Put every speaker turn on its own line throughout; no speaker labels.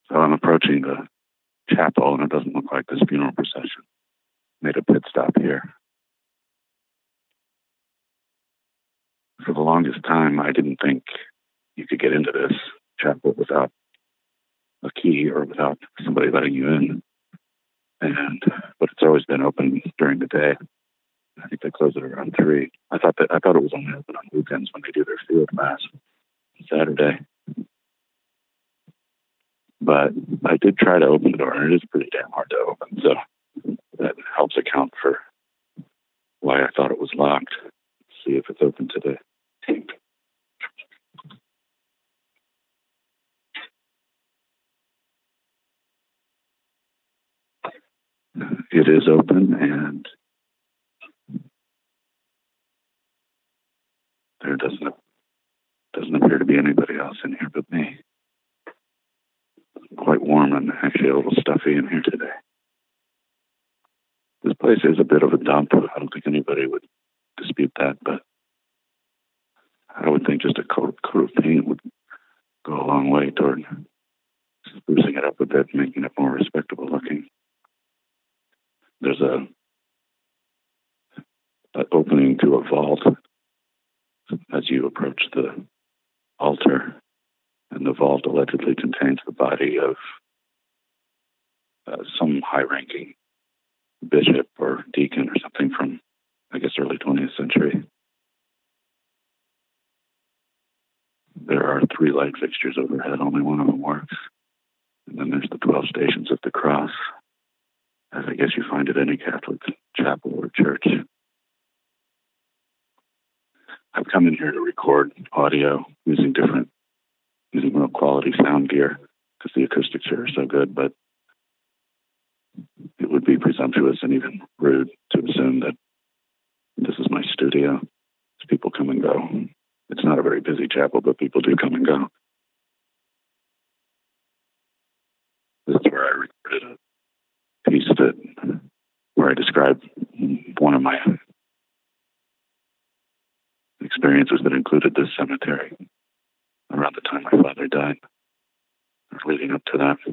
So I'm approaching the chapel, and it doesn't look like this funeral procession made a pit stop here. For the longest time, I didn't think you could get into this chapel without a key or without somebody letting you in. But it's always been open during the day. I think they close it around 3. I thought it was only open on weekends when they do their field mass Saturday. But I did try to open the door, and it is pretty damn hard to open. So that helps account for why I thought it was locked. Let's see if it's open today. It is open, and there doesn't appear to be anybody else in here but me. It's quite warm and actually a little stuffy in here today. This place is a bit of a dump. I don't think anybody would dispute that, but I would think just a coat of paint would go a long way toward sprucing it up a bit, making it more respectable looking. There's an opening to a vault as you approach the altar, and the vault allegedly contains the body of some high-ranking bishop or deacon or something from, I guess, early 20th century. There are 3 light fixtures overhead. Only one of them works. And then there's the 12 stations of the cross, as I guess you find at any Catholic chapel or church. I've come in here to record audio using real quality sound gear because the acoustics here are so good, but it would be presumptuous and even rude to assume that this is my studio. People come and go. It's not a very busy chapel, but people do come and go. This is where I recorded a piece where I described one of my experiences that included this cemetery around the time my father died, or leading up to that.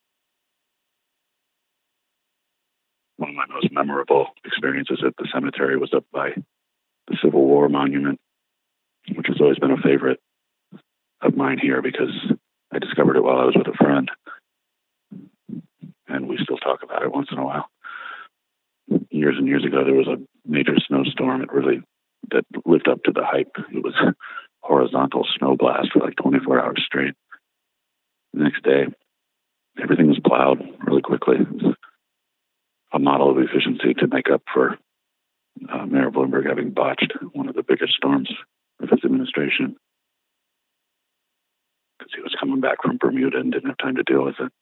One of my most memorable experiences at the cemetery was up by the Civil War monument, which has always been a favorite of mine here because I discovered it while I was with a friend, and we still talk about it once in a while. Years and years ago, there was a major snowstorm. That lived up to the hype. It was a horizontal snow blast for like 24 hours straight. The next day, everything was plowed really quickly. It was a model of efficiency to make up for Mayor Bloomberg having botched one of the biggest storms of his administration because he was coming back from Bermuda and didn't have time to deal with it.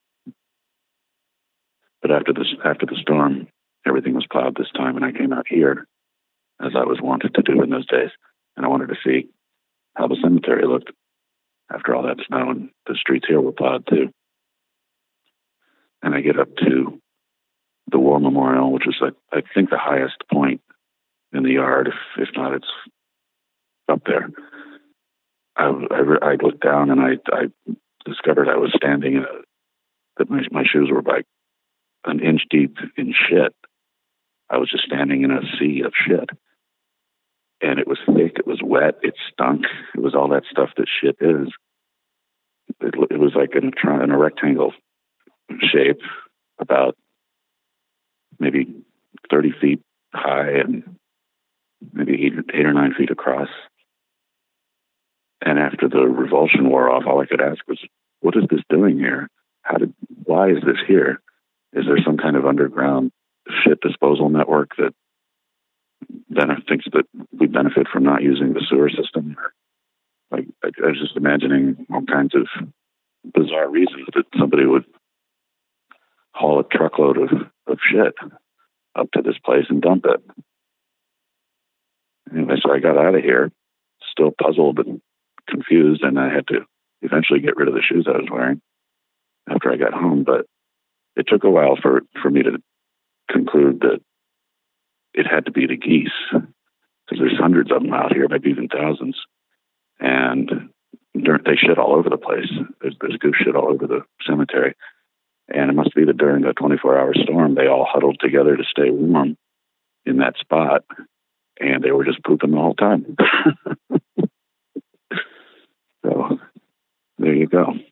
But after the storm, everything was plowed this time, and I came out here, as I was wanted to do in those days, and I wanted to see how the cemetery looked after all that snow, and the streets here were plowed too. And I get up to the War Memorial, which is, I think, the highest point in the yard. If not, it's up there. I looked down, and I discovered I was standing that my shoes were like an inch deep in shit. I was just standing in a sea of shit. And it was thick, it was wet, it stunk. It was all that stuff that shit is. It was like in a rectangle shape, about maybe 30 feet high and maybe 8 or 9 feet across. And after the revulsion wore off, all I could ask was, what is this doing here? Why is this here? Is there some kind of underground shit disposal network that thinks that we benefit from not using the sewer system? I was just imagining all kinds of bizarre reasons that somebody would haul a truckload of shit up to this place and dump it. Anyway, so I got out of here, still puzzled and confused, and I had to eventually get rid of the shoes I was wearing after I got home. But it took a while for me to conclude that it had to be the geese, because there's hundreds of them out here, maybe even thousands. And they shit all over the place. There's goose shit all over the cemetery. And it must be that during the 24-hour storm, they all huddled together to stay warm in that spot. And they were just pooping the whole time. So there you go.